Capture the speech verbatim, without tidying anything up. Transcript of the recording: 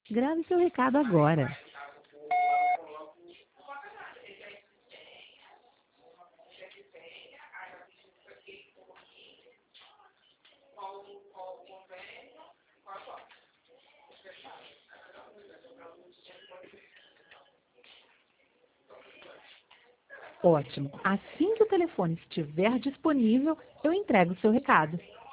Grave seu recado agora. Ótimo. Assim que o telefone estiver disponível, eu entrego o seu recado.